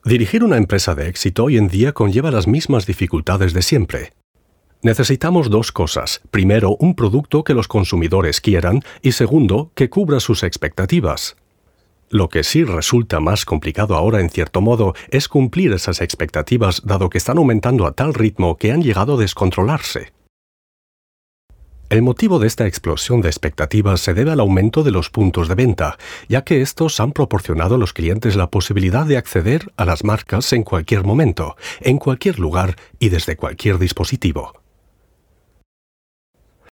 Dirigir una empresa de éxito hoy en día conlleva las mismas dificultades de siempre. Necesitamos dos cosas. Primero, un producto que los consumidores quieran y segundo, que cubra sus expectativas. Lo que sí resulta más complicado ahora, en cierto modo, es cumplir esas expectativas, dado que están aumentando a tal ritmo que han llegado a descontrolarse. El motivo de esta explosión de expectativas se debe al aumento de los puntos de venta, ya que estos han proporcionado a los clientes la posibilidad de acceder a las marcas en cualquier momento, en cualquier lugar y desde cualquier dispositivo.